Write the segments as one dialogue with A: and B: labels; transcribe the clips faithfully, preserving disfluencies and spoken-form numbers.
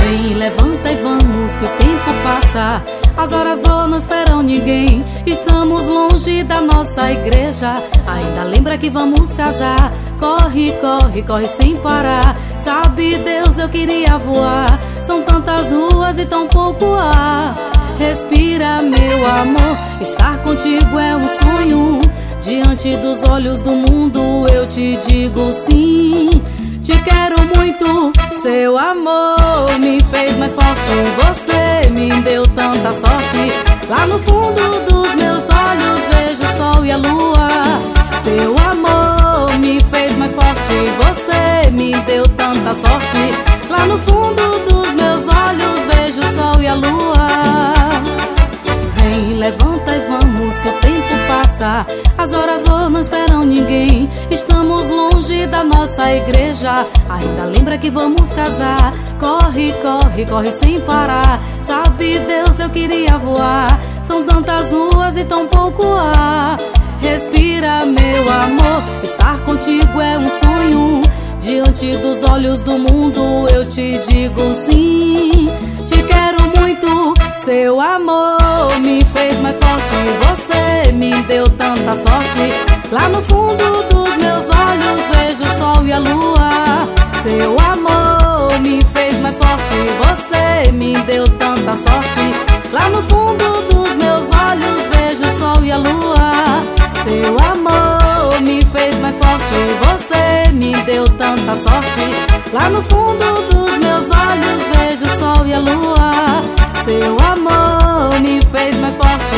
A: Vem, levanta e vamos, que o tempo passa. As horas boas não esperam ninguém. Estamos longe da nossa igreja. Ainda lembra que vamos casar. Corre, corre, corre sem parar. Sabe Deus, eu queria voar. São tantas ruas e tão pouco ar. Respira, meu amor, estar contigo é um sonho. Diante dos olhos do mundo eu te digo sim. Te quero muito, seu amor me fez mais forte. Você me deu tanta sorte. Lá no fundo dos meus olhos vejo o sol e a lua. Seu amor me fez mais forte. Você me deu tanta sorte. Lá no fundo dos meus olhos vejo o sol e a lua. Vem, levanta e vamos, que o tempo passa. As horas boas não esperam ninguém. Estamos longe da nossa igreja. Ainda lembra que vamos casar. Corre, corre, corre sem parar. Sabe Deus, eu queria voar. São tantas ruas e tão pouco ar. Respira, meu amor, estar contigo é um sonho. Diante dos olhos do mundo eu te digo sim. Te quero muito, seu amor me fez mais forte. Você me deu tanta sorte. Lá no fundo dos meus olhos vejo o sol e a lua. Seu amor me fez mais forte. Você me deu tanta sorte. Lá no fundo dos meus olhos vejo o sol e a lua. Seu amor me fez mais forte. Você me deu tanta sorte. Lá no fundo dos meus olhos vejo o sol e a lua. Seu amor me fez mais forte.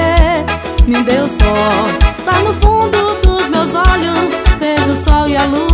A: Você me deu sorte. Lá no fundo dos meus olhos vejo o sol e a lua.